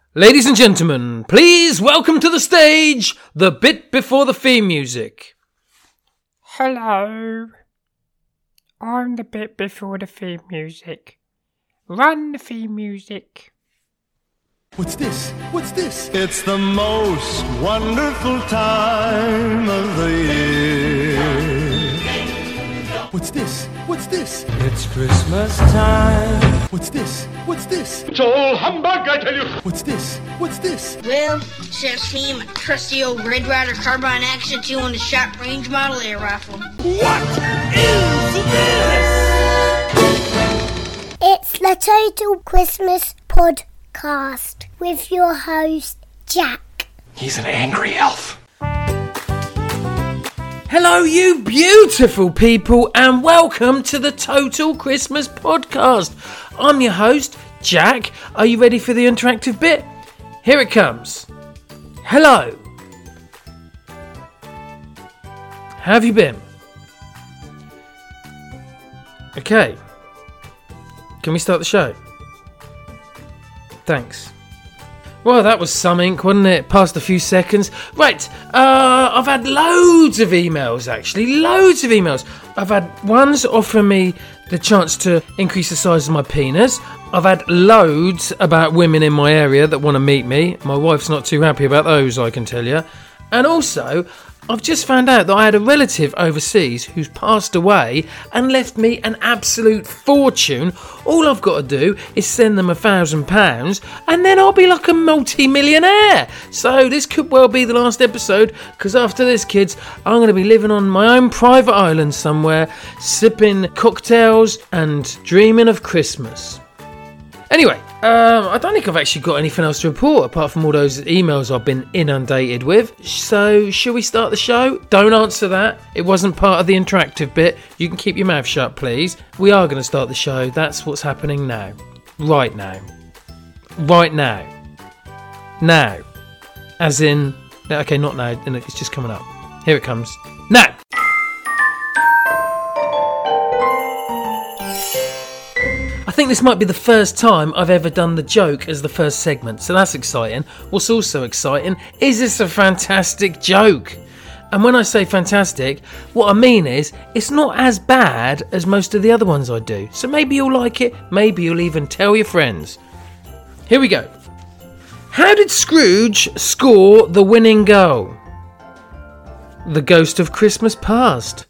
Ladies and gentlemen, please welcome to the stage the bit before the theme music. Hello. I'm the bit before the theme music. Run the theme music. What's this? What's this? It's the most wonderful time of the year. What's this? What's this? It's Christmas time. What's this? What's this? It's all humbug, I tell you. What's this? What's this? Well, says me, my trusty old Red Ryder Carbine Action 2 on the short range model air rifle. What is this? It's the Total Christmas Podcast with your host, Jack. He's an angry elf. Hello, you beautiful people, and welcome to the Total Christmas Podcast. I'm your host, Jack. Are you ready for the interactive bit? Here it comes. Hello. How have you been? Okay. Can we start the show? Thanks. Well, that was something, wasn't it? Past a few seconds. Right, I've had loads of emails, actually. Loads of emails. I've had ones offering me the chance to increase the size of my penis. I've had loads about women in my area that want to meet me. My wife's not too happy about those, I can tell you. And also, I've just found out that I had a relative overseas who's passed away and left me an absolute fortune. All I've got to do is send them £1,000 and then I'll be like a multi-millionaire. So this could well be the last episode, because after this, kids, I'm going to be living on my own private island somewhere, sipping cocktails and dreaming of Christmas. Anyway, I don't think I've actually got anything else to report apart from all those emails I've been inundated with. So, shall we start the show? Don't answer that. It wasn't part of the interactive bit. You can keep your mouth shut, please. We are going to start the show. That's what's happening now. Right now. Right now. Now. As in... Okay, not now. It's just coming up. Here it comes. Now! I think this might be the first time I've ever done the joke as the first segment, so that's exciting. What's also exciting is it's a fantastic joke. And when I say fantastic, what I mean is it's not as bad as most of the other ones I do. So maybe you'll like it, maybe you'll even tell your friends. Here we go. How did Scrooge score the winning goal? The Ghost of Christmas Past.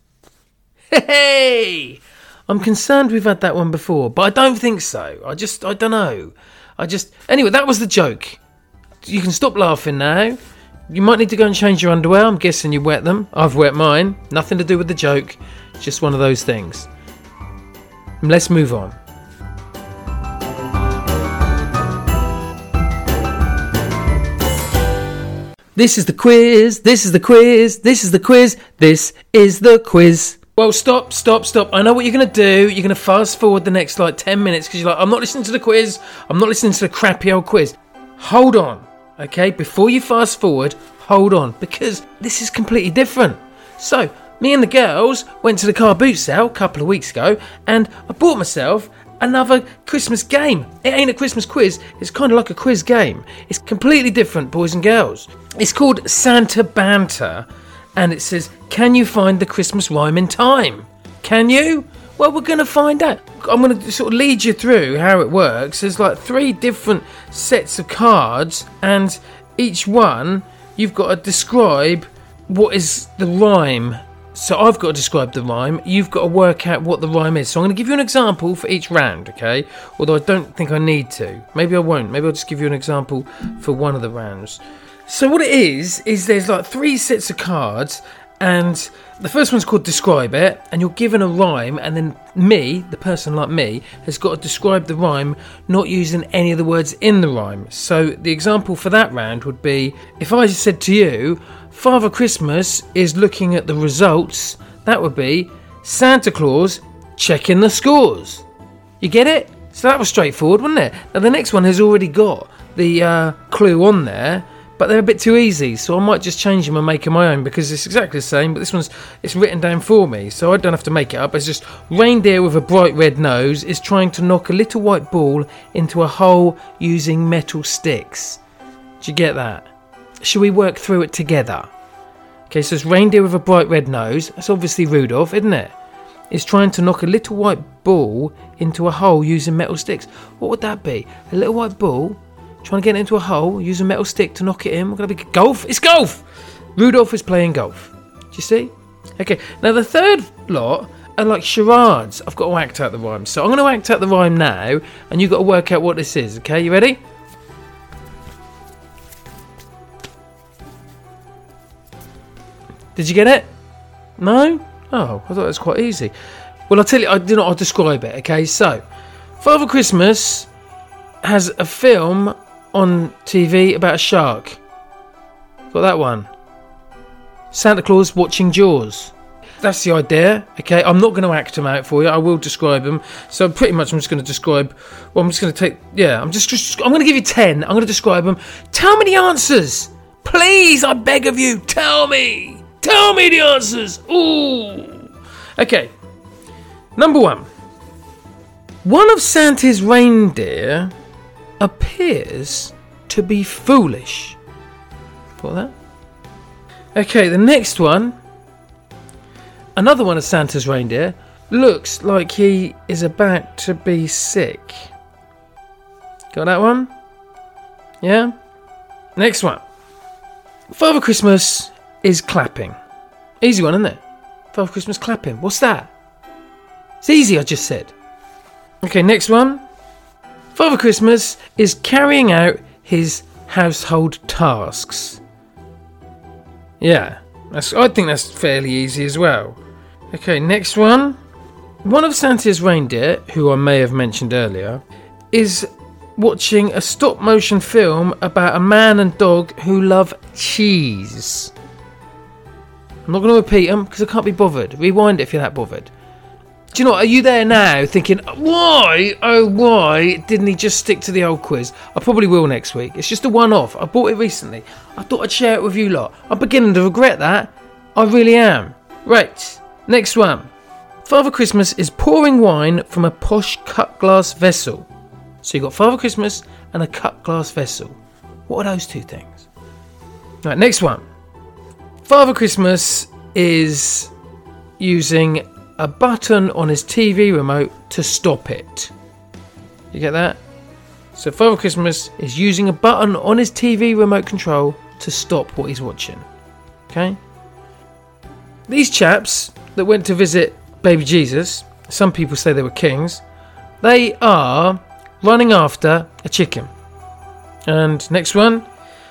Hey! I'm concerned we've had that one before, but I don't think so. I don't know. Anyway, that was the joke. You can stop laughing now. You might need to go and change your underwear. I'm guessing you wet them. I've wet mine. Nothing to do with the joke. Just one of those things. Let's move on. This is the quiz. This is the quiz. This is the quiz. This is the quiz. Well, stop. I know what you're going to do. You're going to fast forward the next 10 minutes because you're like, I'm not listening to the quiz. I'm not listening to the crappy old quiz. Hold on, okay? Before you fast forward, hold on, because this is completely different. So, me and the girls went to the car boot sale a couple of weeks ago and I bought myself another Christmas game. It ain't a Christmas quiz. It's kind of like a quiz game. It's completely different, boys and girls. It's called Santa Banter. And it says, can you find the Christmas rhyme in time? Can you? Well, we're going to find out. I'm going to sort of lead you through how it works. There's 3 different sets of cards, and each one you've got to describe what is the rhyme. So I've got to describe the rhyme. You've got to work out what the rhyme is. So I'm going to give you an example for each round, okay? Although I don't think I need to. Maybe I won't. Maybe I'll just give you an example for one of the rounds. So what it is there's 3 sets of cards, and the first one's called Describe It, and you're given a rhyme, and then me, the person like me, has got to describe the rhyme not using any of the words in the rhyme. So the example for that round would be, if I said to you, Father Christmas is looking at the results, that would be Santa Claus checking the scores. You get it? So that was straightforward, wasn't it? Now the next one has already got the clue on there, but they're a bit too easy, so I might just change them and make them my own, because it's exactly the same, but this one's it's written down for me, so I don't have to make it up. It's just, reindeer with a bright red nose is trying to knock a little white ball into a hole using metal sticks. Do you get that? Shall we work through it together? Okay, so it's reindeer with a bright red nose. That's obviously Rudolph, isn't it? It's trying to knock a little white ball into a hole using metal sticks. What would that be? A little white ball trying to get it into a hole, use a metal stick to knock it in. We're going to be golf. It's golf! Rudolph is playing golf. Do you see? Okay, now the third lot are like charades. I've got to act out the rhyme. So I'm going to act out the rhyme now, and you've got to work out what this is. Okay, you ready? Did you get it? No? Oh, I thought it was quite easy. Well, I'll tell you, I'll describe it, okay? So, Father Christmas has a film on TV about a shark. Got that one? Santa Claus watching Jaws. That's the idea, okay? I'm not going to act them out for you. I will describe them. So pretty much I'm just going to describe... Well, I'm just going to take... Yeah, I'm going to give you 10. I'm going to describe them. Tell me the answers. Please, I beg of you, tell me. Tell me the answers. Ooh. Okay. Number 1. One of Santa's reindeer appears to be foolish. Got that? Okay, the next one. Another one of Santa's reindeer looks like he is about to be sick. Got that one? Yeah? Next one. Father Christmas is clapping. Easy one, isn't it? Father Christmas clapping. What's that? It's easy, I just said. Okay, next one. Father Christmas is carrying out his household tasks. Yeah, I think that's fairly easy as well. Okay, next one. One of Santa's reindeer, who I may have mentioned earlier, is watching a stop-motion film about a man and dog who love cheese. I'm not going to repeat them because I can't be bothered. Rewind it if you're that bothered. Do you know what? Are you there now thinking, why didn't he just stick to the old quiz? I probably will next week. It's just a one-off. I bought it recently. I thought I'd share it with you lot. I'm beginning to regret that. I really am. Right, next one. Father Christmas is pouring wine from a posh cut glass vessel. So you've got Father Christmas and a cut glass vessel. What are those two things? Right, next one. Father Christmas is using a button on his TV remote to stop it. You get that? So Father Christmas is using a button on his TV remote control to stop what he's watching. Okay? These chaps that went to visit baby Jesus, some people say they were kings, they are running after a chicken. And next one.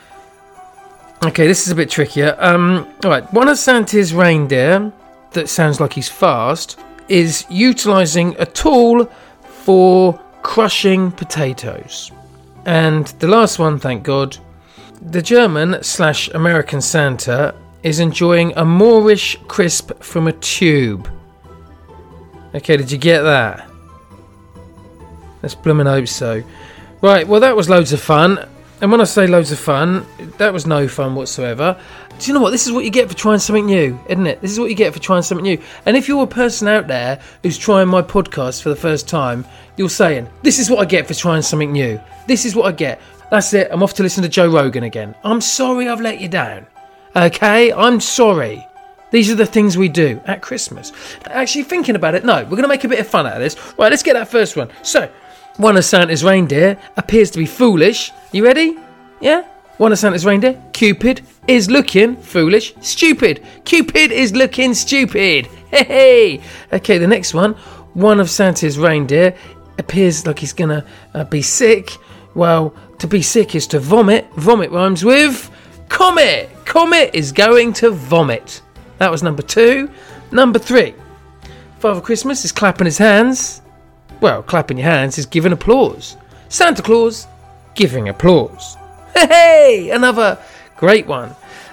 Okay, this is a bit trickier. Alright, one of Santa's reindeer that sounds like he's fast is utilising a tool for crushing potatoes. And the last one, thank God, the German/American Santa is enjoying a Moorish crisp from a tube. Okay, did you get that? Let's bloomin' hope so. Right, well that was loads of fun. And when I say loads of fun, that was no fun whatsoever. Do you know what? This is what you get for trying something new, isn't it? This is what you get for trying something new. And if you're a person out there who's trying my podcast for the first time, you're saying, this is what I get for trying something new. This is what I get. That's it. I'm off to listen to Joe Rogan again. I'm sorry I've let you down. Okay? I'm sorry. These are the things we do at Christmas. Actually, thinking about it, no, we're going to make a bit of fun out of this. Right, let's get that first one. So, one of Santa's reindeer appears to be foolish. You ready? Yeah? One of Santa's reindeer, Cupid, is looking foolish, stupid. Cupid is looking stupid. Hey! Okay, the next one. One of Santa's reindeer appears like he's going to be sick. Well, to be sick is to vomit. Vomit rhymes with comet. Comet is going to vomit. That was number 2. Number 3. Father Christmas is clapping his hands. Well, clapping your hands is giving applause. Santa Claus giving applause. Hey! Another great one.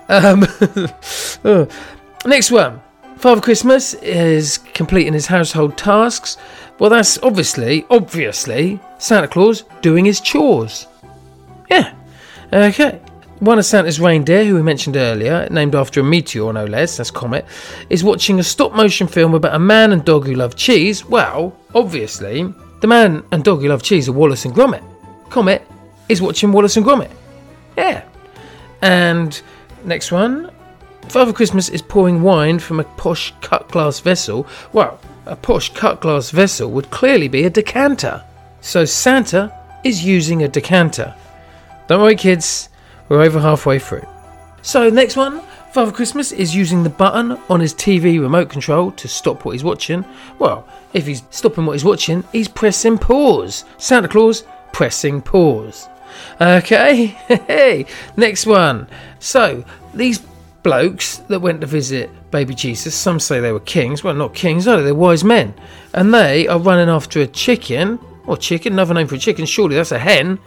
Next one. Father Christmas is completing his household tasks. Well, that's obviously, Santa Claus doing his chores. Yeah. Okay. One of Santa's reindeer, who we mentioned earlier, named after a meteor no less, that's Comet, is watching a stop-motion film about a man and dog who love cheese. Well, obviously, the man and dog who love cheese are Wallace and Gromit. Comet is watching Wallace and Gromit. Yeah. And next one. Father Christmas is pouring wine from a posh cut glass vessel. Well, a posh cut glass vessel would clearly be a decanter. So Santa is using a decanter. Don't worry, kids. We're over halfway through. So next one. Father Christmas is using the button on his TV remote control to stop what he's watching. Well, if he's stopping what he's watching, he's pressing pause. Santa Claus pressing pause. Okay, hey, next one. So, these blokes that went to visit baby Jesus, some say they were kings. Well, not kings, no, they're wise men. And they are running after a chicken. Or chicken, another name for a chicken, surely that's a hen.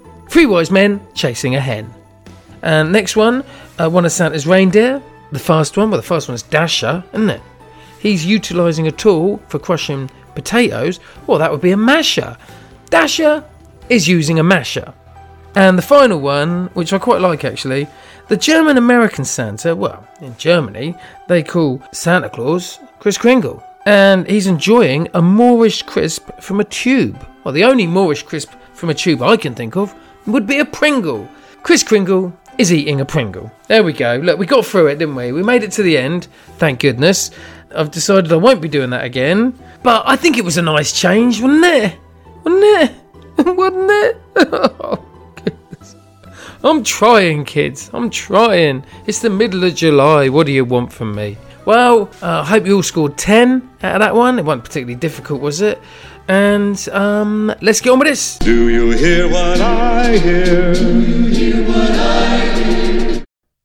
3 wise men chasing a hen. And next one. One of Santa's reindeer, the fast one. Well, the fast one is Dasher, isn't it? He's utilising a tool for crushing potatoes. Well, that would be a masher. Dasher is using a masher. And the final one, which I quite like actually, the German-American Santa, well, in Germany, they call Santa Claus Kris Kringle. And he's enjoying a Moorish crisp from a tube. Well, the only Moorish crisp from a tube I can think of would be a Pringle. Kris Kringle is eating a Pringle. There we go. Look, we got through it, didn't we? We made it to the end, thank goodness. I've decided I won't be doing that again. But I think it was a nice change, wasn't it? Wasn't it? Wasn't it? Oh, goodness. I'm trying, kids. I'm trying. It's the middle of July. What do you want from me? Well, I hope you all scored 10 out of that one. It wasn't particularly difficult, was it? And let's get on with this. Do you hear what I hear? Do you hear what I hear?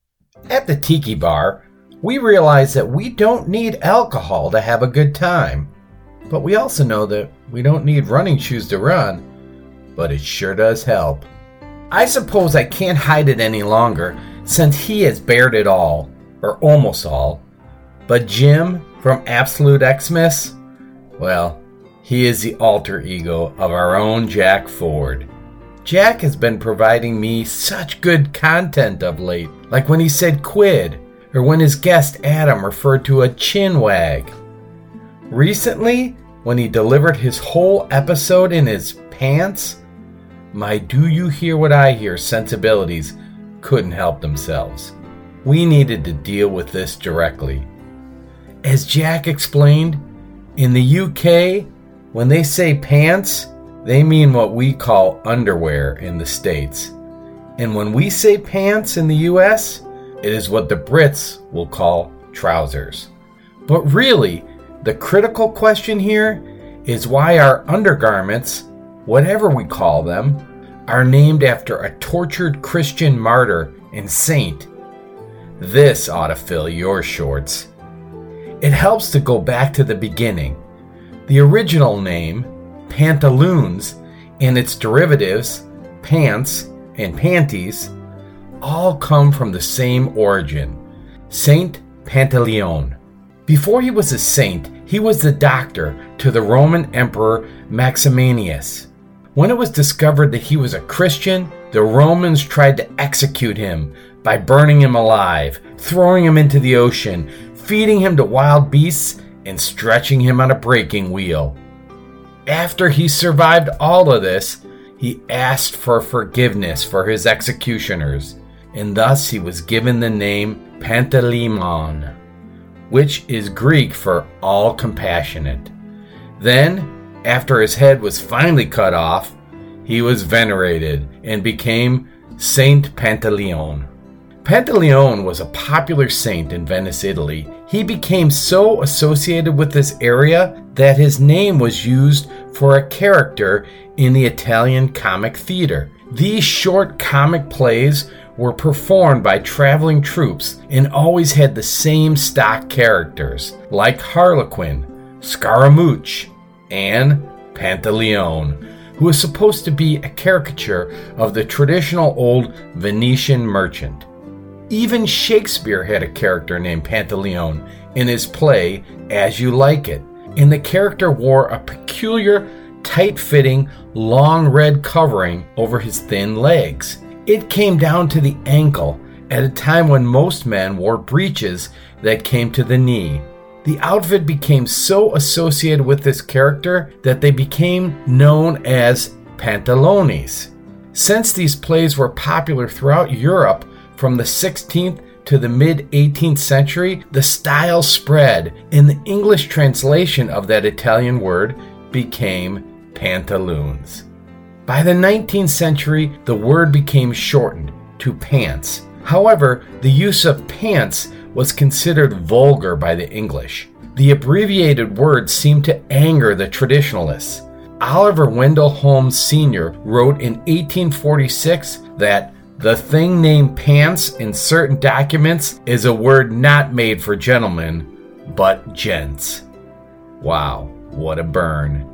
At the Tiki Bar, we realize that we don't need alcohol to have a good time. But we also know that we don't need running shoes to run. But it sure does help. I suppose I can't hide it any longer since he has bared it all, or almost all. But Jim from Absolute Xmas, well, he is the alter ego of our own Jack Ford. Jack has been providing me such good content of late, like when he said quid, or when his guest Adam referred to a chin wag. Recently, when he delivered his whole episode in his pants, my do you hear what I hear sensibilities couldn't help themselves. We needed to deal with this directly. As Jack explained, in the UK, when they say pants, they mean what we call underwear in the States. And when we say pants in the US, it is what the Brits will call trousers. But really, the critical question here is why our undergarments, whatever we call them, are named after a tortured Christian martyr and saint. This ought to fill your shorts. It helps to go back to the beginning. The original name, pantaloons, and its derivatives, pants and panties, all come from the same origin, Saint Pantaleon. Before he was a saint, he was the doctor to the Roman Emperor Maximianus. When it was discovered that he was a Christian, the Romans tried to execute him by burning him alive, throwing him into the ocean, feeding him to wild beasts, and stretching him on a breaking wheel. After he survived all of this, he asked for forgiveness for his executioners, and thus he was given the name Pantaleimon, which is Greek for all compassionate. Then, after his head was finally cut off, he was venerated and became Saint Pantaleon. Pantaleon was a popular saint in Venice, Italy. He became so associated with this area that his name was used for a character in the Italian comic theater. These short comic plays were performed by traveling troupes and always had the same stock characters, like Harlequin, Scaramouche, and Pantaleon, who was supposed to be a caricature of the traditional old Venetian merchant. Even Shakespeare had a character named Pantaleon in his play As You Like It, and the character wore a peculiar, tight-fitting, long red covering over his thin legs. It came down to the ankle at a time when most men wore breeches that came to the knee. The outfit became so associated with this character that they became known as pantalones. Since these plays were popular throughout Europe from the 16th to the mid-18th century, the style spread, and the English translation of that Italian word became pantaloons. By the 19th century, the word became shortened to pants. However, the use of pants was considered vulgar by the English. The abbreviated word seemed to anger the traditionalists. Oliver Wendell Holmes Sr. wrote in 1846 that the thing named pants in certain documents is a word not made for gentlemen, but gents. Wow, what a burn.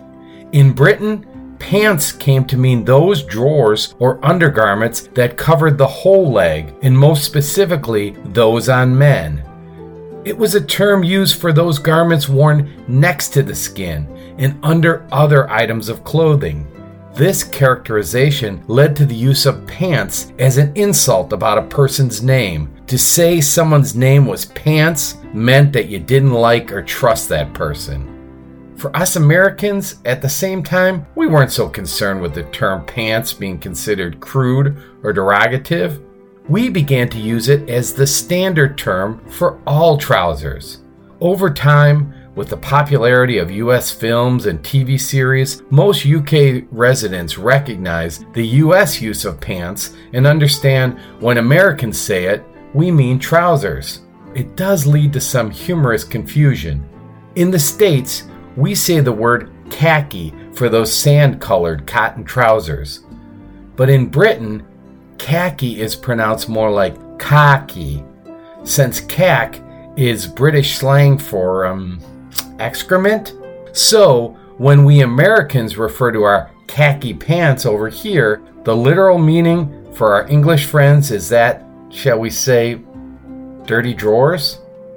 In Britain, pants came to mean those drawers or undergarments that covered the whole leg, and most specifically, those on men. It was a term used for those garments worn next to the skin and under other items of clothing. This characterization led to the use of pants as an insult about a person's name. To say someone's name was Pants meant that you didn't like or trust that person. For us Americans, at the same time, we weren't so concerned with the term pants being considered crude or derogative. We began to use it as the standard term for all trousers. Over time, with the popularity of US films and TV series, most UK residents recognize the US use of pants and understand when Americans say it, we mean trousers. It does lead to some humorous confusion. In the States, we say the word khaki for those sand-colored cotton trousers. But in Britain, khaki is pronounced more like khaki, since khak is British slang for, excrement. So, when we Americans refer to our khaki pants over here, the literal meaning for our English friends is that, shall we say, dirty drawers?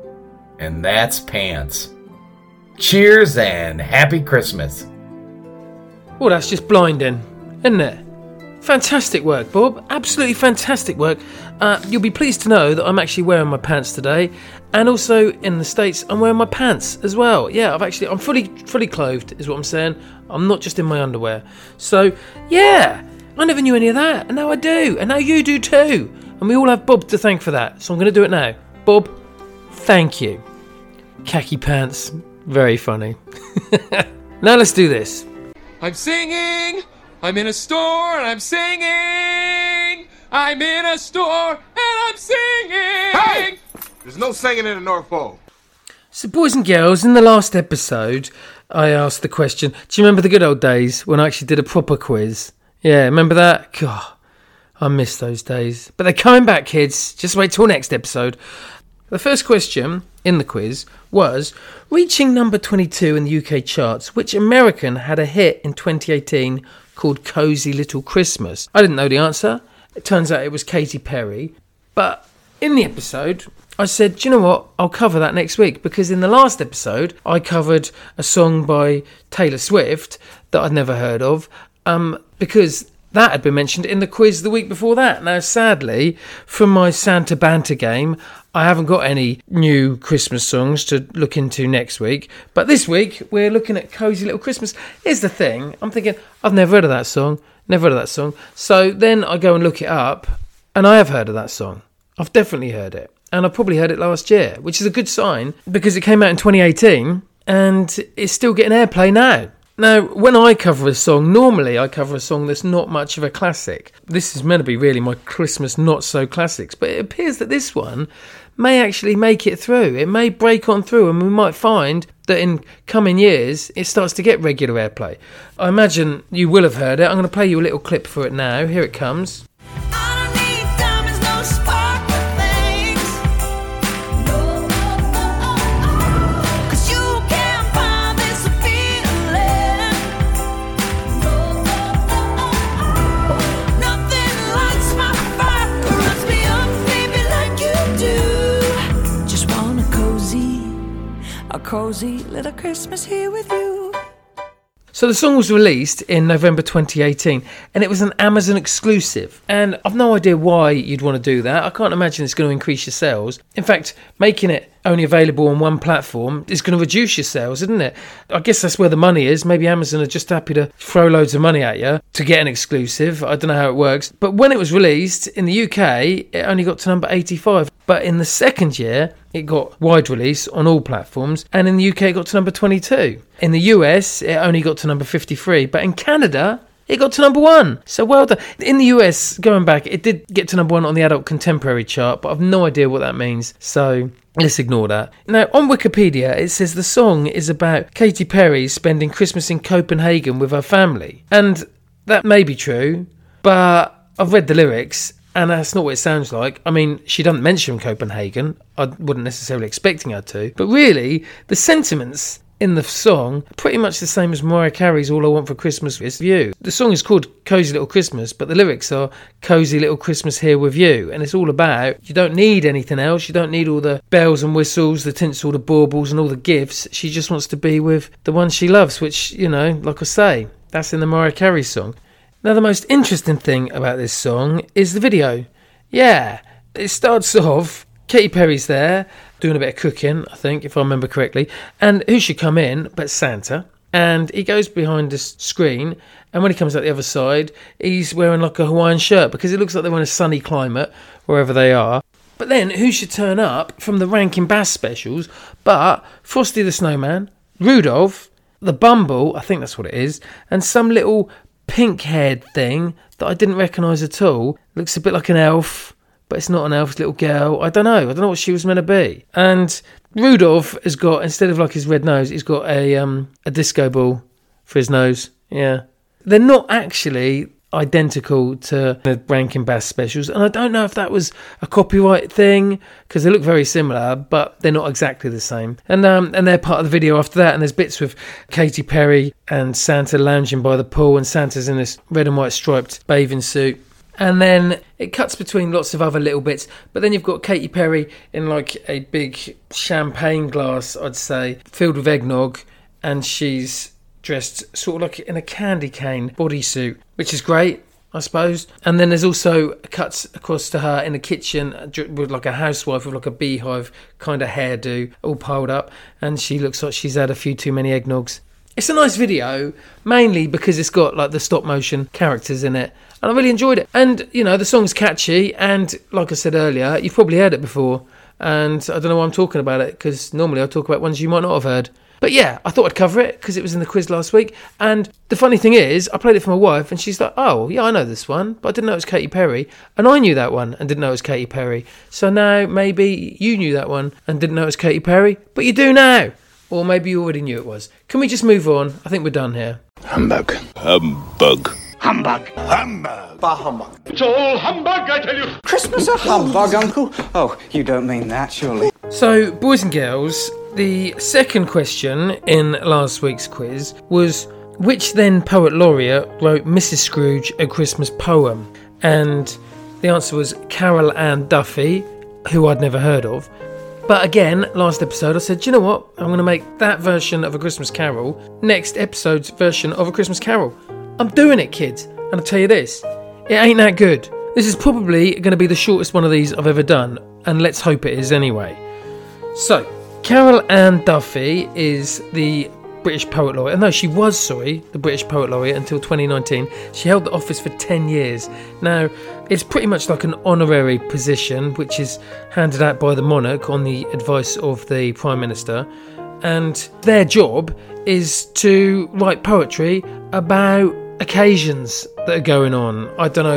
And that's pants. Cheers and happy Christmas. Well, that's just blinding, isn't it? Fantastic work, Bob. Absolutely fantastic work. You'll be pleased to know that I'm actually wearing my pants today, and also in the States, I'm wearing my pants as well. Yeah, I'm fully clothed, is what I'm saying. I'm not just in my underwear. So, yeah, I never knew any of that, and now I do, and now you do too. And we all have Bob to thank for that. So I'm going to do it now. Bob, thank you. Khaki pants, very funny. Now let's do this. I'm singing. I'm in a store and I'm singing. I'm in a store and I'm singing. Hey! There's no singing in the North Pole. So, boys and girls, in the last episode, I asked the question, do you remember the good old days when I actually did a proper quiz? Yeah, remember that? God, I miss those days. But they're coming back, kids. Just wait till next episode. The first question in the quiz was, reaching number 22 in the UK charts, which American had a hit in 2018 called Cozy Little Christmas? I didn't know the answer. It turns out it was Katy Perry. But in the episode, I said, do you know what? I'll cover that next week, because in the last episode, I covered a song by Taylor Swift that I'd never heard of, because that had been mentioned in the quiz the week before that. Now, sadly, from my Santa Banter game, I haven't got any new Christmas songs to look into next week. But this week, we're looking at Cozy Little Christmas. Here's the thing. I'm thinking, I've never heard of that song. So then I go and look it up, and I have heard of that song. I've definitely heard it. And I probably heard it last year, which is a good sign, because it came out in 2018, and it's still getting airplay now. Now, when I cover a song, normally I cover a song that's not much of a classic. This is meant to be really my Christmas not-so-classics, but it appears that this one may actually make it through. It may break on through, and we might find that in coming years, it starts to get regular airplay. I imagine you will have heard it. I'm going to play you a little clip for it now. Here it comes. Cozy little Christmas here with you. So the song was released in November 2018, and it was an Amazon exclusive. And I've no idea why you'd want to do that. I can't imagine it's going to increase your sales. In fact, making it only available on one platform is going to reduce your sales, isn't it? I guess that's where the money is. Maybe Amazon are just happy to throw loads of money at you to get an exclusive. I don't know how it works. But when it was released in the UK, it only got to number 85. But in the second year, it got wide release on all platforms. And in the UK, it got to number 22. In the US, it only got to number 53. But in Canada, it got to number 1. So well done. In the US, going back, it did get to number 1 on the adult contemporary chart, but I've no idea what that means. So let's ignore that. Now, on Wikipedia, it says the song is about Katy Perry spending Christmas in Copenhagen with her family. And that may be true, but I've read the lyrics and that's not what it sounds like. I mean, she doesn't mention Copenhagen. I wasn't necessarily expecting her to. But really, the sentiments in the song pretty much the same as Mariah Carey's All I Want for Christmas Is You. The song is called Cozy Little Christmas, but the lyrics are Cozy Little Christmas Here With You, and it's all about you don't need anything else, you don't need all the bells and whistles, the tinsel, the baubles and all the gifts. She just wants to be with the one she loves, which, you know, like I say, that's in the Mariah Carey song. Now the most interesting thing about this song is the video. Yeah, it starts off, Katy Perry's there doing a bit of cooking, I think, if I remember correctly. And who should come in but Santa? And he goes behind the screen, and when he comes out the other side, he's wearing like a Hawaiian shirt because it looks like they're in a sunny climate, wherever they are. But then, who should turn up from the Rankin Bass specials but Frosty the Snowman, Rudolph, the Bumble, I think that's what it is, and some little pink-haired thing that I didn't recognise at all. Looks a bit like an elf, but it's not an elf, it's a little girl. I don't know what she was meant to be. And Rudolph has got, instead of like his red nose, he's got a disco ball for his nose. Yeah. They're not actually identical to the Rankin Bass specials, and I don't know if that was a copyright thing because they look very similar, but they're not exactly the same. And they're part of the video after that, and there's bits with Katy Perry and Santa lounging by the pool, and Santa's in this red and white striped bathing suit. And then it cuts between lots of other little bits, but then you've got Katy Perry in like a big champagne glass, I'd say, filled with eggnog, and she's dressed sort of like in a candy cane bodysuit, which is great, I suppose. And then there's also cuts across to her in the kitchen with like a housewife with like a beehive kind of hairdo all piled up, and she looks like she's had a few too many eggnogs. It's a nice video, mainly because it's got like the stop motion characters in it, and I really enjoyed it. And, you know, the song's catchy, and like I said earlier, you've probably heard it before, and I don't know why I'm talking about it, because normally I talk about ones you might not have heard. But yeah, I thought I'd cover it because it was in the quiz last week. And the funny thing is, I played it for my wife and she's like, oh, yeah, I know this one, but I didn't know it was Katy Perry. And I knew that one and didn't know it was Katy Perry. So now maybe you knew that one and didn't know it was Katy Perry, but you do now. Or maybe you already knew it was. Can we just move on? I think we're done here. Humbug. Humbug. Humbug. Humbug. Bah humbug. It's all humbug, I tell you. Christmas a humbug, Uncle? Oh, you don't mean that, surely. So, boys and girls, the second question in last week's quiz was, which then poet laureate wrote Mrs. Scrooge, A Christmas Poem? And the answer was Carol Ann Duffy, who I'd never heard of. But again, last episode I said, do you know what? I'm going to make that version of A Christmas Carol next episode's version of A Christmas Carol. I'm doing it, kids. And I'll tell you this, it ain't that good. This is probably going to be the shortest one of these I've ever done, and let's hope it is anyway. So, Carol Ann Duffy is the British Poet Laureate. No, she was, the British Poet Laureate until 2019. She held the office for 10 years. Now, it's pretty much like an honorary position, which is handed out by the monarch on the advice of the Prime Minister. And their job is to write poetry about occasions that are going on. I don't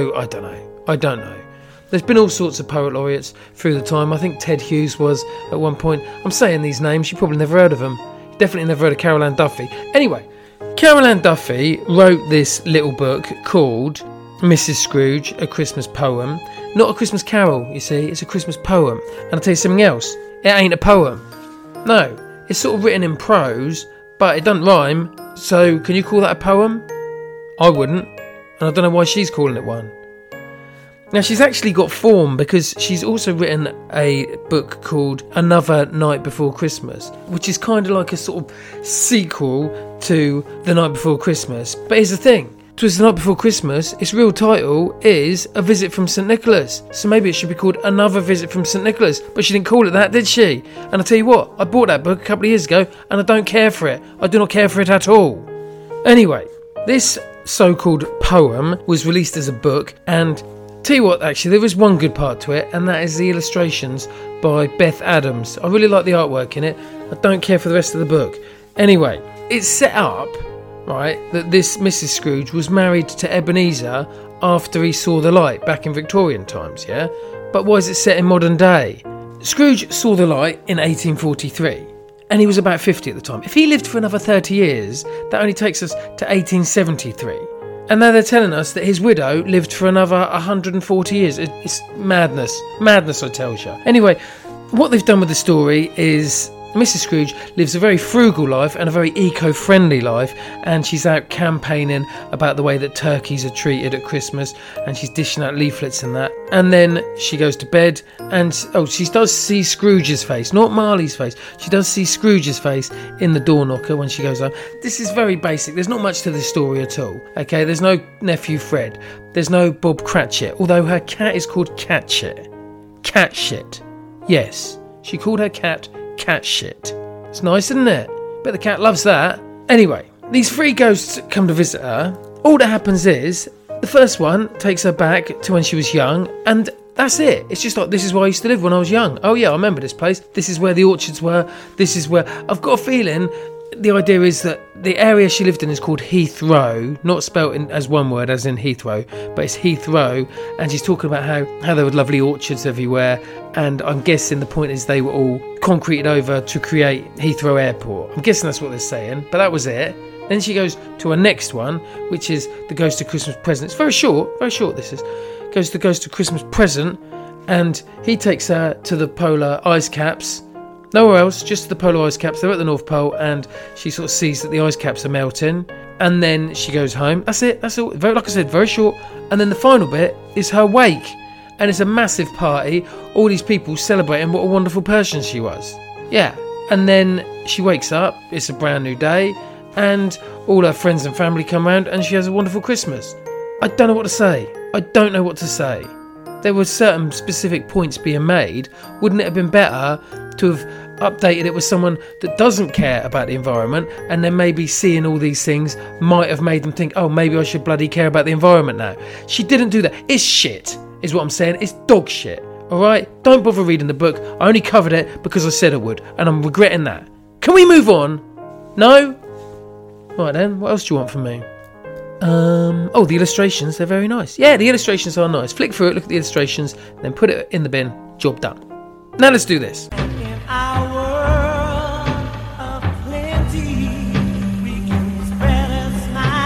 know. There's been all sorts of poet laureates through the time. I think Ted Hughes was at one point. I'm saying these names, you probably never heard of them. Definitely never heard of Carol Ann Duffy. Anyway, Carol Ann Duffy wrote this little book called Mrs. Scrooge, A Christmas Poem. Not a Christmas Carol, you see, it's a Christmas poem. And I'll tell you something else, it ain't a poem. No, it's sort of written in prose, but it doesn't rhyme, so can you call that a poem? I wouldn't, and I don't know why she's calling it one. Now, she's actually got form because she's also written a book called Another Night Before Christmas, which is kind of like a sort of sequel to The Night Before Christmas. But here's the thing, 'Twas the Night Before Christmas, its real title is A Visit from St. Nicholas. So maybe it should be called Another Visit from St. Nicholas. But she didn't call it that, did she? And I'll tell you what, I bought that book a couple of years ago and I don't care for it. I do not care for it at all. Anyway, this so-called poem was released as a book, and tell you what, actually, there is one good part to it, and that is the illustrations by Beth Adams. I really like the artwork in it. I don't care for the rest of the book. Anyway, it's set up, right, that this Mrs. Scrooge was married to Ebenezer after he saw the light back in Victorian times, yeah? But why is it set in modern day? Scrooge saw the light in 1843, and he was about 50 at the time. If he lived for another 30 years, that only takes us to 1873. And now they're telling us that his widow lived for another 140 years. It's madness. Madness, I tell you. Anyway, what they've done with the story is Mrs. Scrooge lives a very frugal life and a very eco-friendly life, and she's out campaigning about the way that turkeys are treated at Christmas, and she's dishing out leaflets and that. And then she goes to bed, and she does see Scrooge's face, not Marley's face. She does see Scrooge's face in the door knocker when she goes home. This is very basic. There's not much to this story at all. Okay, there's no nephew Fred. There's no Bob Cratchit, although her cat is called Catshit. Catshit. Yes, she called her cat Cat shit. It's nice, isn't it? Bet the cat loves that. Anyway, these three ghosts come to visit her. All that happens is the first one takes her back to when she was young, and that's it. It's just like, this is where I used to live when I was young. Oh yeah, I remember this place. This is where the orchards were. This is where... I've got a feeling the idea is that the area she lived in is called Heathrow, not spelt as one word as in Heathrow, but it's Heathrow, and she's talking about how there were lovely orchards everywhere, and I'm guessing the point is they were all concreted over to create Heathrow Airport. I'm guessing that's what they're saying, but that was it. Then she goes to her next one, which is the Ghost of Christmas Present. It's very short this is. Goes to the Ghost of Christmas Present, and he takes her to the polar ice caps. Nowhere else, just the polar ice caps. They're at the North Pole, and she sort of sees that the ice caps are melting, and then she goes home. That's it. That's all. Like I said, very short. And then the final bit is her wake, and it's a massive party. All these people celebrating what a wonderful person she was. Yeah. And then she wakes up. It's a brand new day, and all her friends and family come round, and she has a wonderful Christmas. I don't know what to say. I don't know what to say. There were certain specific points being made. Wouldn't it have been better to have updated it with someone that doesn't care about the environment, and then maybe seeing all these things might have made them think, oh, maybe I should bloody care about the environment now. She didn't do that. It's shit, is what I'm saying. It's dog shit. Alright? Don't bother reading the book. I only covered it because I said I would, and I'm regretting that. Can we move on? No? Right then, what else do you want from me? The illustrations, they're very nice. Yeah, the illustrations are nice. Flick through it, look at the illustrations, then put it in the bin. Job done. Now let's do this. In our world of plenty, we can spread a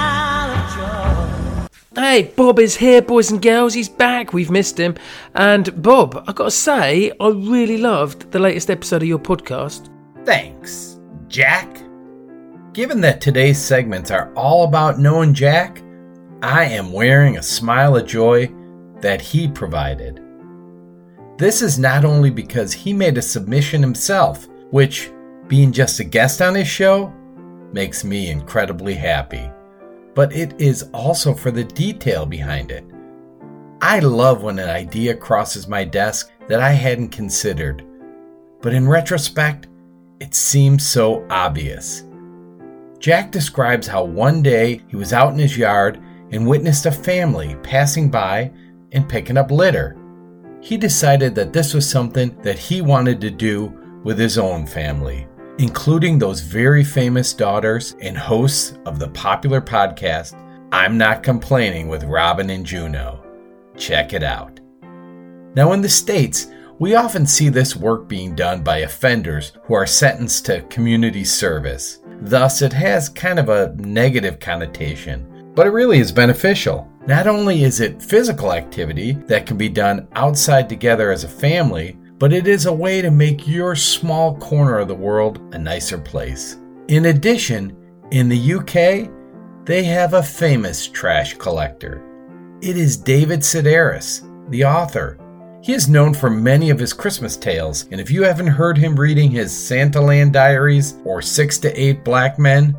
smile of joy. Hey, Bob is here, boys and girls. He's back. We've missed him. And Bob, I've got to say, I really loved the latest episode of your podcast. Thanks, Jack. Given that today's segments are all about knowing Jack, I am wearing a smile of joy that he provided. This is not only because he made a submission himself, which, being just a guest on his show, makes me incredibly happy, but it is also for the detail behind it. I love when an idea crosses my desk that I hadn't considered, but in retrospect, it seems so obvious. Jack describes how one day he was out in his yard and witnessed a family passing by and picking up litter. He decided that this was something that he wanted to do with his own family, including those very famous daughters and hosts of the popular podcast, I'm Not Complaining with Robin and Juno. Check it out. Now in the States, we often see this work being done by offenders who are sentenced to community service. Thus, it has kind of a negative connotation, but it really is beneficial. Not only is it physical activity that can be done outside together as a family, but it is a way to make your small corner of the world a nicer place. In addition, in the UK, they have a famous trash collector. It is David Sedaris, the author. He is known for many of his Christmas tales, and if you haven't heard him reading his Santaland Diaries or 6 to 8 Black Men,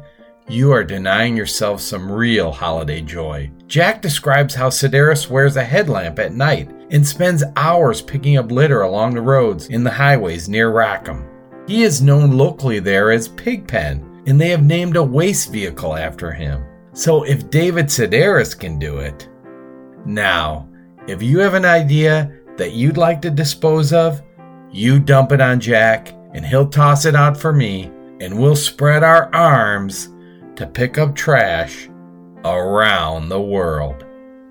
you are denying yourself some real holiday joy. Jack describes how Sedaris wears a headlamp at night and spends hours picking up litter along the roads in the highways near Rackham. He is known locally there as Pigpen, and they have named a waste vehicle after him. So if David Sedaris can do it, now, if you have an idea that you'd like to dispose of, you dump it on Jack, and he'll toss it out for me, and we'll spread our arms to pick up trash around the world.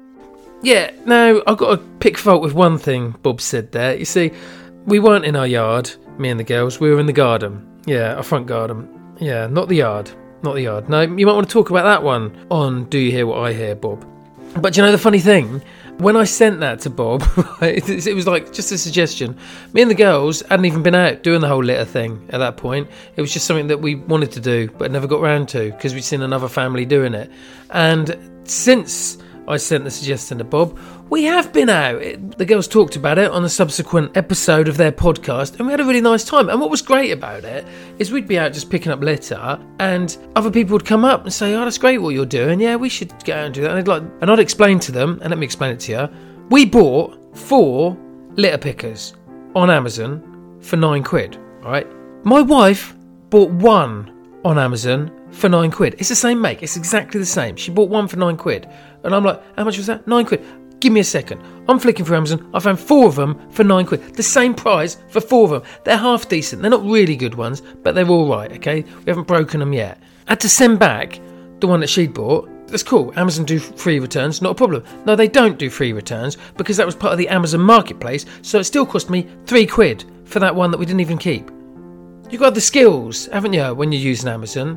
Yeah, now, I've got to pick fault with one thing Bob said there. You see, we weren't in our yard, me and the girls, we were in the garden. Yeah, our front garden. Yeah, not the yard. Not the yard. No, you might want to talk about that one on Do You Hear What I Hear, Bob? But you know the funny thing? When I sent that to Bob, it was like just a suggestion. Me and the girls hadn't even been out doing the whole litter thing at that point. It was just something that we wanted to do but never got round to because we'd seen another family doing it. And since I sent the suggestion to Bob, we have been out. The girls talked about it on a subsequent episode of their podcast, and we had a really nice time. And what was great about it is we'd be out just picking up litter, and other people would come up and say, "Oh, that's great what you're doing. Yeah, we should go out and do that." And I'd explain to them, and let me explain it to you. We bought 4 litter pickers on Amazon for £9. Right? My wife bought 1 on Amazon for £9. It's the same make. It's exactly the same. She bought 1 for £9. And I'm like, how much was that? £9. Give me a second. I'm flicking through Amazon. I found 4 of them for £9. The same price for 4 of them. They're half decent. They're not really good ones, but they're all right, okay? We haven't broken them yet. I had to send back the one that she'd bought. That's cool. Amazon do free returns. Not a problem. No, they don't do free returns because that was part of the Amazon marketplace. So it still cost me £3 for that one that we didn't even keep. You've got the skills, haven't you, when you're using Amazon?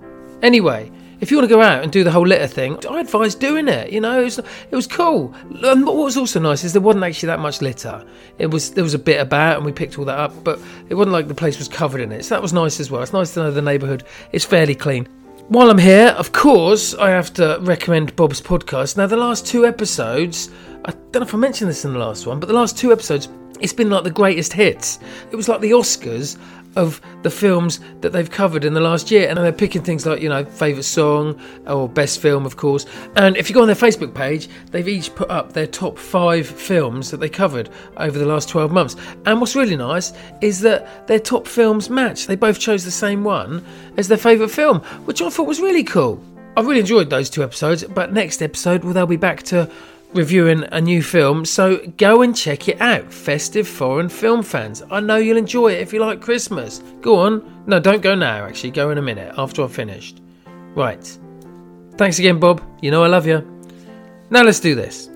Anyway, if you want to go out and do the whole litter thing, I advise doing it. You know, it was cool. And what was also nice is there wasn't actually that much litter. There was a bit about, and we picked all that up, but it wasn't like the place was covered in it. So that was nice as well. It's nice to know the neighbourhood is fairly clean. While I'm here, of course, I have to recommend Bob's podcast. Now, the last 2 episodes, I don't know if I mentioned this in the last one, but the last 2 episodes, it's been like the greatest hits. It was like the Oscars of the films that they've covered in the last year, and they're picking things like, you know, favourite song or best film, of course. And if you go on their Facebook page, they've each put up their top 5 films that they covered over the last 12 months. And what's really nice is that their top films match. They both chose the same one as their favourite film, which I thought was really cool. I really enjoyed those 2 episodes, but next episode, well, they'll be back to reviewing a new film, so go and check it out, festive foreign film fans. I know you'll enjoy it if you like Christmas. Go on. No, don't go now, actually. Go in a minute after I've finished. Right. Thanks again, Bob. You know I love you. Now let's do this.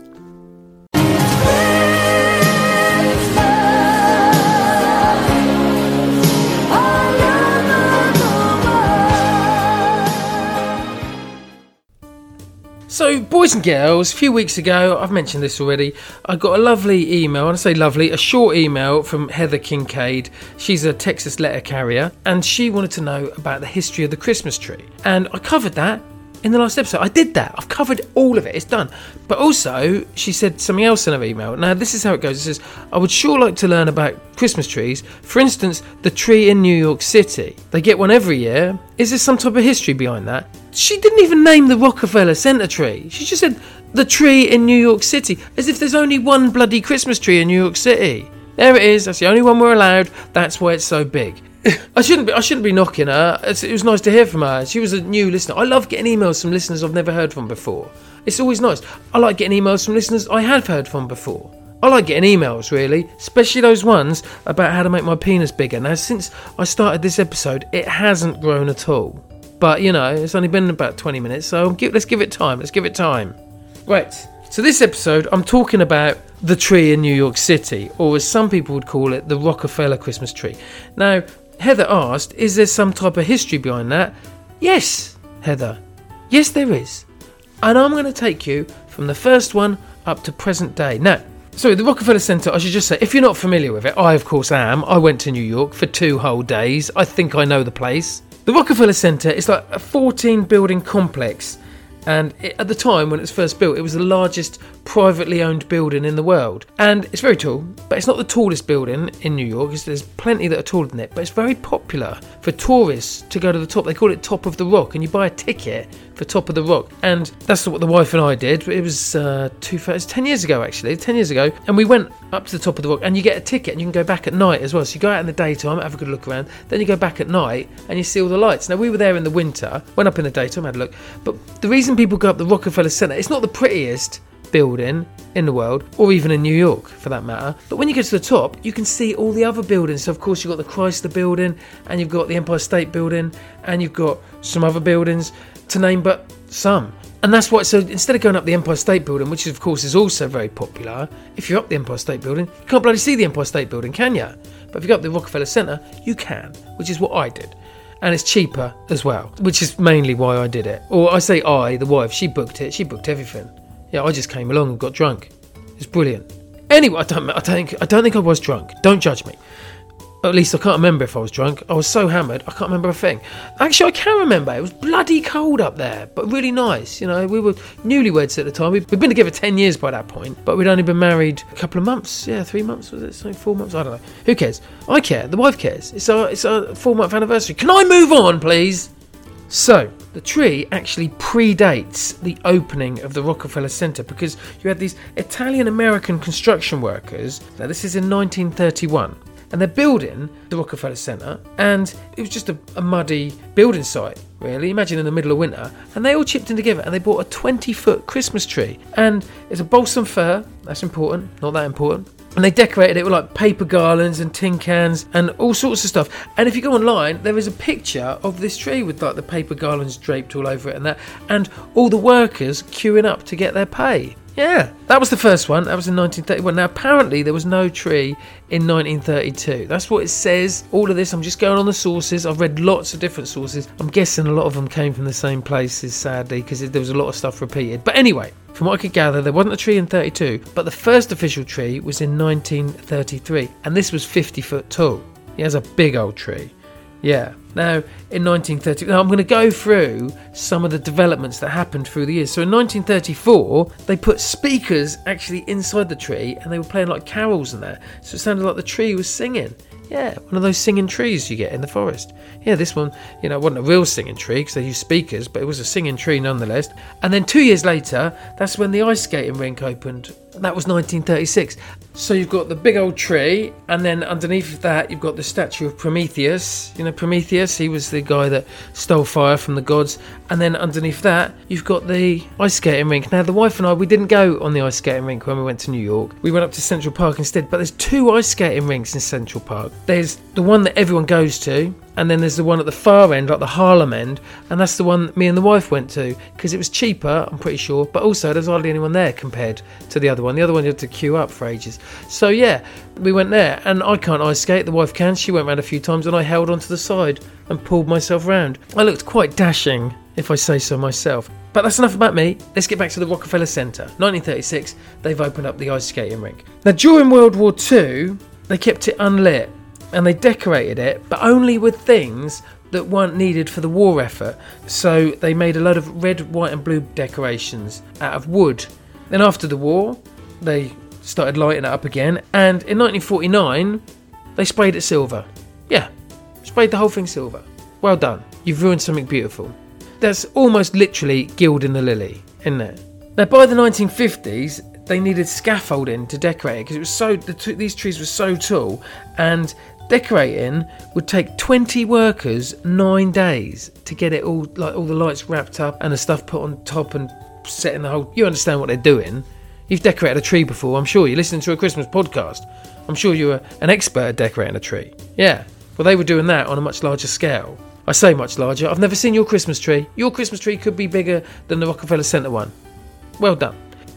So, boys and girls, a few weeks ago, I've mentioned this already, I got a lovely email, and I say lovely, a short email from Heather Kincaid. She's a Texas letter carrier, and she wanted to know about the history of the Christmas tree. And I covered that in the last episode. I did that. I've covered all of it. It's done. But also, she said something else in her email. Now, this is how it goes. It says, I would sure like to learn about Christmas trees. For instance, the tree in New York City. They get one every year. Is there some type of history behind that? She didn't even name the Rockefeller Center tree. She just said the tree in New York City, as if there's only one bloody Christmas tree in New York City. There it is. That's the only one we're allowed. That's why it's so big. I shouldn't be knocking her. It was nice to hear from her. She was a new listener. I love getting emails from listeners I've never heard from before. It's always nice. I like getting emails from listeners I have heard from before. I like getting emails, really, especially those ones about how to make my penis bigger. Now, since I started this episode, it hasn't grown at all. But, you know, it's only been about 20 minutes, so let's give it time. Let's give it time. Right, so this episode, I'm talking about the tree in New York City, or as some people would call it, the Rockefeller Christmas tree. Now, Heather asked, is there some type of history behind that? Yes, Heather. Yes, there is. And I'm going to take you from the first one up to present day. Now, sorry, the Rockefeller Center, I should just say, if you're not familiar with it, I of course am. I went to New York for 2 whole days. I think I know the place. The Rockefeller Center is like a 14-building complex And at the time when it was first built, it was the largest privately owned building in the world. And it's very tall, but it's not the tallest building in New York. There's plenty that are taller than it, but it's very popular for tourists to go to the top. They call it Top of the Rock, and you buy a ticket for Top of the Rock. And that's what the wife and I did. It was 10 years ago, actually, 10 years ago. And we went up to the Top of the Rock, and you get a ticket, and you can go back at night as well. So you go out in the daytime, have a good look around, then you go back at night, and you see all the lights. Now, we were there in the winter, went up in the daytime, had a look. But the reason people go up the Rockefeller Center, it's not the prettiest building in the world, or even in New York for that matter, but when you get to the top you can see all the other buildings. So of course you've got the Chrysler Building, and you've got the Empire State Building, and you've got some other buildings to name but some. And that's why, so instead of going up the Empire State Building, which of course is also very popular, if you're up the Empire State Building, you can't bloody see the Empire State Building, can you? But if you go up the Rockefeller Center, you can, which is what I did. And it's cheaper as well, which is mainly why I did it. Or I say I, the wife, she booked it, she booked everything. Yeah, I just came along and got drunk. It's brilliant. Anyway, I don't think I was drunk. Don't judge me. At least I can't remember if I was drunk. I was so hammered, I can't remember a thing. Actually, I can remember. It was bloody cold up there, but really nice. You know, we were newlyweds at the time. We'd been together 10 years by that point, but we'd only been married a couple of months. Yeah, 3 months, was it? Something, 4 months? I don't know. Who cares? I care. The wife cares. It's our 4-month anniversary. Can I move on, please? So, the tree actually predates the opening of the Rockefeller Center, because you had these Italian-American construction workers. Now, this is in 1931. And they're building the Rockefeller Center, and it was just a muddy building site, really. Imagine in the middle of winter. And they all chipped in together, and they bought a 20-foot Christmas tree. And it's a balsam fir. That's important. Not that important. And they decorated it with like paper garlands and tin cans and all sorts of stuff. And if you go online, there is a picture of this tree with like the paper garlands draped all over it and that, and all the workers queuing up to get their pay. Yeah, that was the first one. That was in 1931. Now, apparently, there was no tree in 1932. That's what it says. All of this, I'm just going on the sources. I've read lots of different sources. I'm guessing a lot of them came from the same places, sadly, because there was a lot of stuff repeated. But anyway, from what I could gather, there wasn't a tree in 32, but the first official tree was in 1933, and this was 50 foot tall. He has a big old tree. Yeah. Now, in 1930, now I'm going to go through some of the developments that happened through the years. So in 1934, they put speakers actually inside the tree, and they were playing like carols and that. So it sounded like the tree was singing. Yeah, one of those singing trees you get in the forest. Yeah, this one, you know, wasn't a real singing tree because they used speakers, but it was a singing tree nonetheless. And then 2 years later, that's when the ice skating rink opened. That was 1936. So you've got the big old tree, and then underneath that you've got the statue of Prometheus. You know Prometheus, he was the guy that stole fire from the gods. And then underneath that you've got the ice skating rink. Now the wife and I, we didn't go on the ice skating rink when we went to New York. We went up to Central Park instead. But there's 2 ice skating rinks in Central Park. There's the one that everyone goes to, and then there's the one at the far end, like the Harlem end, and that's the one me and the wife went to because it was cheaper, I'm pretty sure, but also there's hardly anyone there compared to the other one. The other one you had to queue up for ages. So yeah, we went there, and I can't ice skate, the wife can. She went round a few times, and I held onto the side and pulled myself round. I looked quite dashing, if I say so myself. But that's enough about me. Let's get back to the Rockefeller Center. 1936, they've opened up the ice skating rink. Now during World War II, they kept it unlit, and they decorated it, but only with things that weren't needed for the war effort. So they made a load of red, white and blue decorations out of wood. Then after the war, they started lighting it up again, and in 1949, they sprayed it silver. Yeah, sprayed the whole thing silver. Well done. You've ruined something beautiful. That's almost literally gilding the lily, isn't it? Now by the 1950s, they needed scaffolding to decorate it because it was so these trees were so tall, and decorating would take 20 workers 9 days to get it all, like all the lights wrapped up and the stuff put on top and set in the whole. You understand what they're doing. You've decorated a tree before, I'm sure. You're listening to a Christmas podcast. I'm sure you're an expert at decorating a tree. Yeah, well they were doing that on a much larger scale. I say much larger. I've never seen your Christmas tree. Your Christmas tree could be bigger than the Rockefeller Center one. Well done.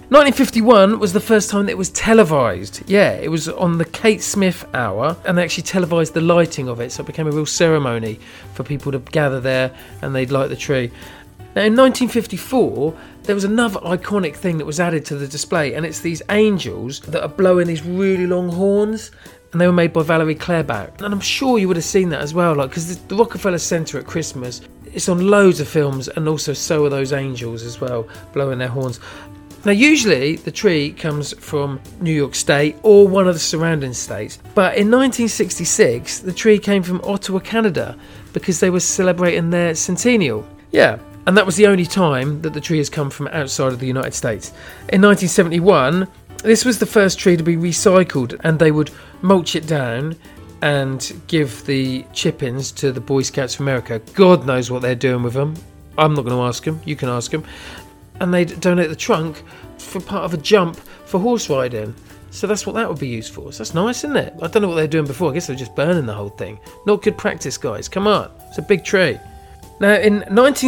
1951 was the first time that it was televised. Yeah, it was on the Kate Smith Hour, and they actually televised the lighting of it, so it became a real ceremony for people to gather there and they'd light the tree. Now in 1954, there was another iconic thing that was added to the display, and it's these angels that are blowing these really long horns, and they were made by Valerie Claerbaut. And I'm sure you would have seen that as well, like, because the Rockefeller Center at Christmas it's on loads of films, and also so are those angels as well, blowing their horns. Now, usually the tree comes from New York State or one of the surrounding states. But in 1966, the tree came from Ottawa, Canada, because they were celebrating their centennial. Yeah, and that was the only time that the tree has come from outside of the United States. In 1971, this was the first tree to be recycled, and they would mulch it down and give the chip-ins to the Boy Scouts of America. God knows what they're doing with them. I'm not going to ask them. You can ask them. And they'd donate the trunk for part of a jump for horse riding. So that's what that would be used for. So that's nice, isn't it? I don't know what they were doing before. I guess they were just burning the whole thing. Not good practice, guys. Come on. It's a big tree. Now, in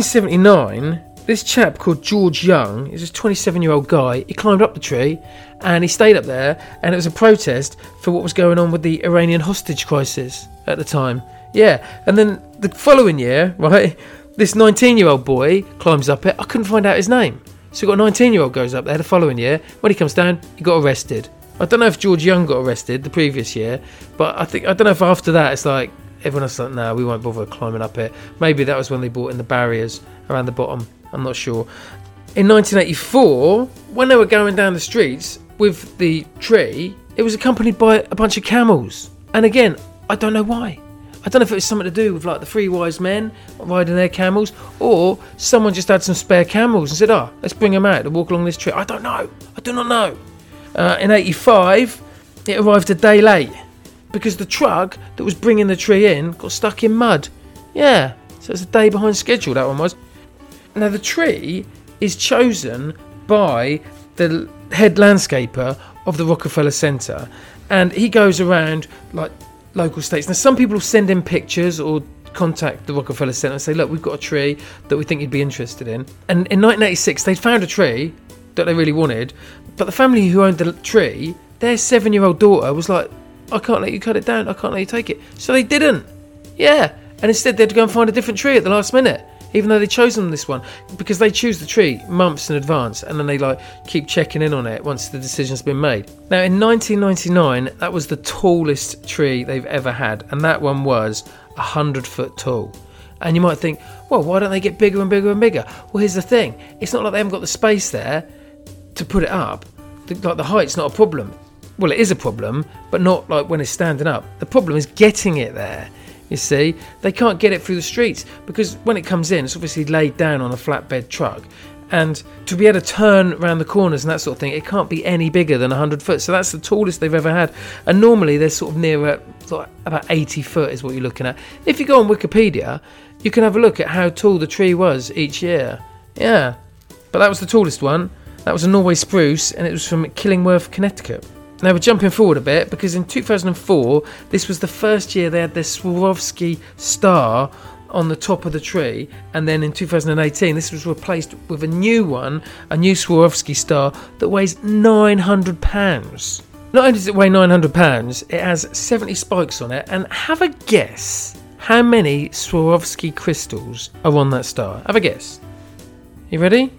1979, this chap called George Young, he's this 27-year-old guy, he climbed up the tree and he stayed up there, and it was a protest for what was going on with the Iranian hostage crisis at the time. Yeah, and then the following year, right, this 19-year-old boy climbs up it. I couldn't find out his name. So you've got a 19-year-old goes up there the following year. When he comes down, he got arrested. I don't know if George Young got arrested the previous year, but I don't know if after that it's like everyone else like, no, we won't bother climbing up it. Maybe that was when they brought in the barriers around the bottom. I'm not sure. In 1984, when they were going down the streets with the tree, it was accompanied by a bunch of camels. And again, I don't know why. I don't know if it was something to do with like the three wise men riding their camels, or someone just had some spare camels and said, let's bring them out to walk along this tree. I don't know. I do not know. In 85, it arrived a day late because the truck that was bringing the tree in got stuck in mud. Yeah, so it's a day behind schedule, that one was. Now, the tree is chosen by the head landscaper of the Rockefeller Center, and he goes around like local states. Now, some people send in pictures or contact the Rockefeller Center and say, look, we've got a tree that we think you'd be interested in. And in 1986, they found a tree that they really wanted, but the family who owned the tree, their 7-year-old daughter was like, I can't let you cut it down, I can't let you take it. So they didn't. Yeah, and instead they had to go and find a different tree at the last minute, even though they'd chosen this one, because they choose the tree months in advance, and then they like keep checking in on it once the decision's been made. Now, in 1999, that was the tallest tree they've ever had, and that one was 100 foot tall. And you might think, well, why don't they get bigger and bigger and bigger? Well, here's the thing. It's not like they haven't got the space there to put it up. Like, the height's not a problem. Well, it is a problem, but not like when it's standing up. The problem is getting it there. You see, they can't get it through the streets because when it comes in, it's obviously laid down on a flatbed truck. And to be able to turn around the corners and that sort of thing, it can't be any bigger than 100 foot. So that's the tallest they've ever had. And normally they're sort of near like about 80 foot is what you're looking at. If you go on Wikipedia, you can have a look at how tall the tree was each year. Yeah, but that was the tallest one. That was a Norway spruce, and it was from Killingworth, Connecticut. Now we're jumping forward a bit because in 2004, this was the first year they had their Swarovski star on the top of the tree, and then in 2018 this was replaced with a new one, a new Swarovski star that weighs 900 pounds. Not only does it weigh 900 pounds, it has 70 spikes on it, and have a guess how many Swarovski crystals are on that star. Have a guess. You ready?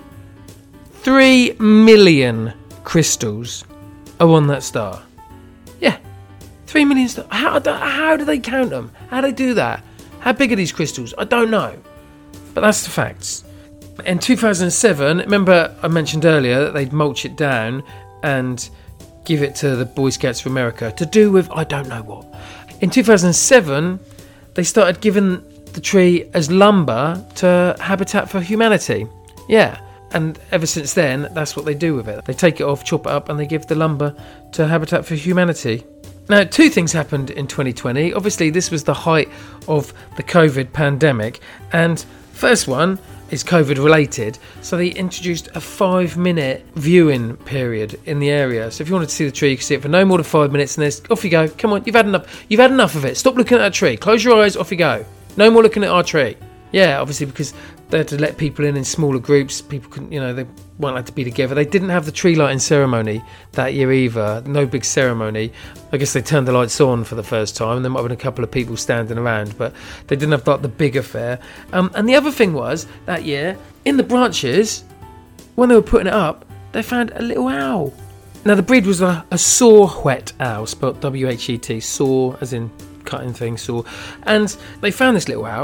3 million crystals are on that star. Yeah, 3 million stars. How do they count them? How do they do that? How big are these crystals? I don't know. But that's the facts. In 2007, remember I mentioned earlier that they'd mulch it down and give it to the Boy Scouts of America to do with I don't know what. In 2007, they started giving the tree as lumber to Habitat for Humanity. Yeah. And ever since then, that's what they do with it. They take it off, chop it up, and they give the lumber to Habitat for Humanity. Now, 2 things happened in 2020. Obviously, this was the height of the COVID pandemic. And first one is COVID related. So they introduced a 5-minute viewing period in the area. So if you wanted to see the tree, you can see it for no more than 5 minutes. And there's, off you go. Come on, you've had enough. You've had enough of it. Stop looking at that tree. Close your eyes, off you go. No more looking at our tree. Yeah, obviously because they had to let people in smaller groups. People couldn't, they weren't allowed to be together. They didn't have the tree lighting ceremony that year either. No big ceremony. I guess they turned the lights on for the first time, and there might have been a couple of people standing around, but they didn't have like the big affair. And the other thing was that year in the branches, when they were putting it up, they found a little owl. Now the breed was a saw-whet owl, spelled W-H-E-T, saw as in cutting things, saw. And they found this little owl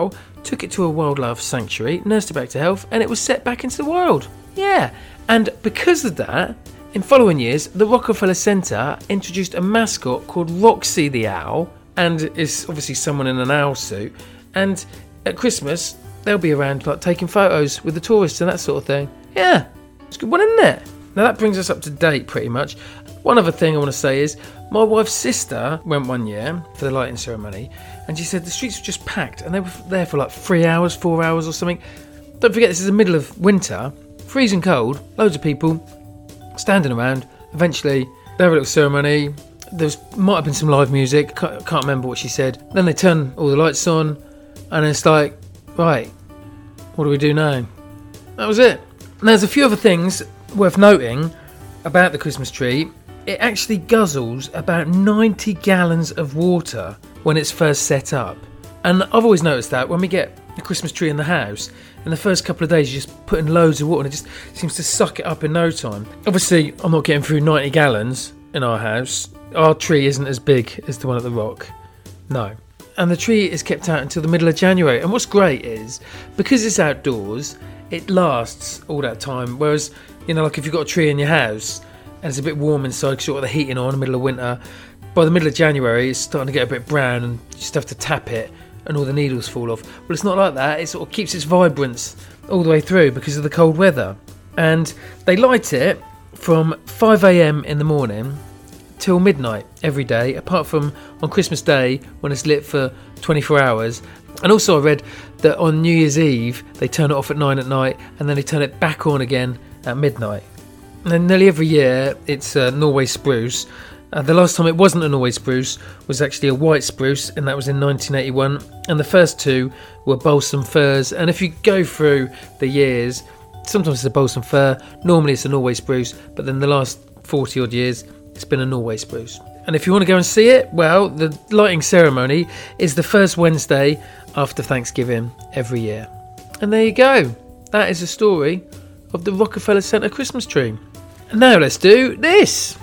took it to a wildlife sanctuary, nursed it back to health, and it was set back into the wild. Yeah, and because of that, in following years, the Rockefeller Center introduced a mascot called Roxy the Owl, and it's obviously someone in an owl suit, and at Christmas, they'll be around like taking photos with the tourists and that sort of thing. Yeah, it's a good one, isn't it? Now that brings us up to date pretty much. One other thing I want to say is, my wife's sister went one year for the lighting ceremony, and she said the streets were just packed, and they were there for like 3 hours, 4 hours or something. Don't forget, this is the middle of winter, freezing cold, loads of people standing around. Eventually, they have a little ceremony. There might have been some live music, can't remember what she said. Then they turn all the lights on, and it's like, right, what do we do now? That was it. And there's a few other things worth noting about the Christmas tree. It actually guzzles about 90 gallons of water when it's first set up. And I've always noticed that when we get a Christmas tree in the house, in the first couple of days you just put in loads of water and it just seems to suck it up in no time. Obviously, I'm not getting through 90 gallons in our house. Our tree isn't as big as the one at the Rock. No. And the tree is kept out until the middle of January. And what's great is, because it's outdoors, it lasts all that time. Whereas, like if you've got a tree in your house and it's a bit warm inside because you've got the heating on in the middle of winter, by the middle of January it's starting to get a bit brown and you just have to tap it and all the needles fall off. Well, it's not like that. It sort of keeps its vibrance all the way through because of the cold weather. And they light it from 5 a.m. in the morning till midnight every day, apart from on Christmas Day when it's lit for 24 hours. And also I read that on New Year's Eve they turn it off at 9 at night and then they turn it back on again at midnight. And then nearly every year it's Norway spruce. The last time it wasn't a Norway spruce was actually a white spruce, and that was in 1981. And the first two were balsam firs. And if you go through the years, sometimes it's a balsam fir, normally it's a Norway spruce, but then the last 40 odd years it's been a Norway spruce. And if you want to go and see it, well, the lighting ceremony is the first Wednesday after Thanksgiving every year. And there you go. That is the story of the Rockefeller Center Christmas tree. And now let's do this.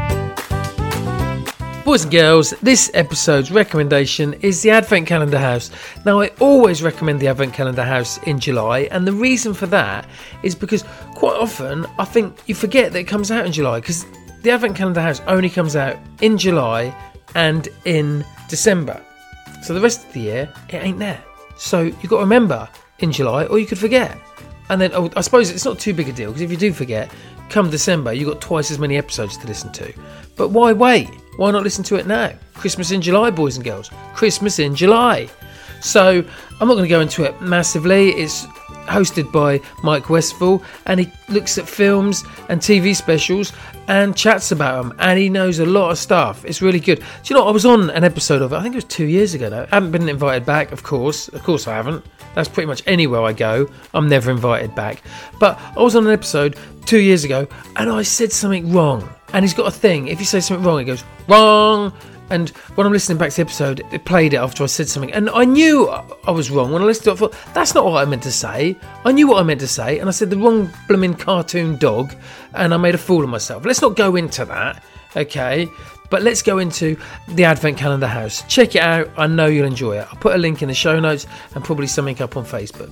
Boys and girls, this episode's recommendation is the Advent Calendar House. Now, I always recommend the Advent Calendar House in July, and the reason for that is because quite often I think you forget that it comes out in July, because the Advent Calendar House only comes out in July and in December. So the rest of the year, it ain't there. So you've got to remember in July, or you could forget. And then, I suppose it's not too big a deal, because if you do forget, come December, you've got twice as many episodes to listen to. But why wait? Why not listen to it now? Christmas in July, boys and girls. Christmas in July. So I'm not going to go into it massively. It's hosted by Mike Westfall, and he looks at films and TV specials and chats about them, and he knows a lot of stuff. It's really good. Do you know, I was on an episode of it, I think it was 2 years ago now. I haven't been invited back, of course I haven't. That's pretty much anywhere I go, I'm never invited back. But I was on an episode 2 years ago and I said something wrong, and he's got a thing, if you say something wrong, it goes wrong. And when I'm listening back to the episode, it played it after I said something, and I knew I was wrong. When I listened to it, I thought, that's not what I meant to say. I knew what I meant to say, and I said the wrong blooming cartoon dog, and I made a fool of myself. Let's not go into that, okay? But let's go into the Advent Calendar House. Check it out. I know you'll enjoy it. I'll put a link in the show notes and probably something up on Facebook.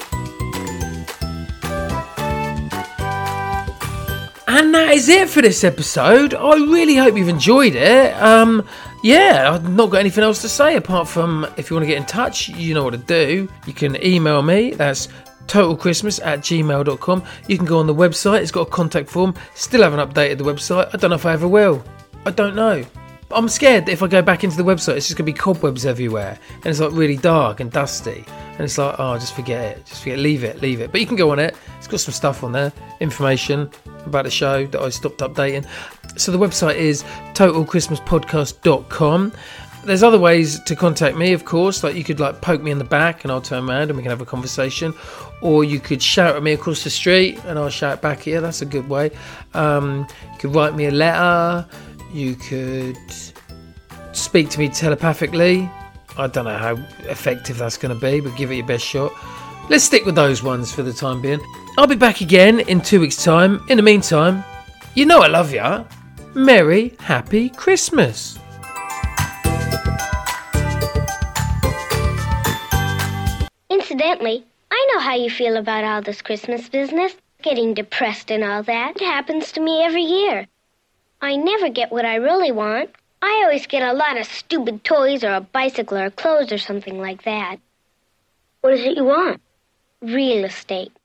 And that is it for this episode. I really hope you've enjoyed it. I've not got anything else to say apart from, if you want to get in touch, you know what to do. You can email me. That's totalchristmas@gmail.com. You can go on the website. It's got a contact form. Still haven't updated the website. I don't know if I ever will. I don't know. I'm scared that if I go back into the website, it's just going to be cobwebs everywhere. And it's like really dark and dusty. And it's like, just forget it. Leave it. But you can go on it. It's got some stuff on there. Information about the show that I stopped updating. So the website is totalchristmaspodcast.com. There's other ways to contact me, of course. Like you could poke me in the back and I'll turn around and we can have a conversation. Or you could shout at me across the street and I'll shout back at you. That's a good way. You could write me a letter. You could speak to me telepathically. I don't know how effective that's going to be, but give it your best shot. Let's stick with those ones for the time being. I'll be back again in 2 weeks' time. In the meantime, you know I love ya. Merry, happy Christmas. Incidentally, I know how you feel about all this Christmas business, getting depressed and all that. It happens to me every year. I never get what I really want. I always get a lot of stupid toys or a bicycle or clothes or something like that. What is it you want? Real estate.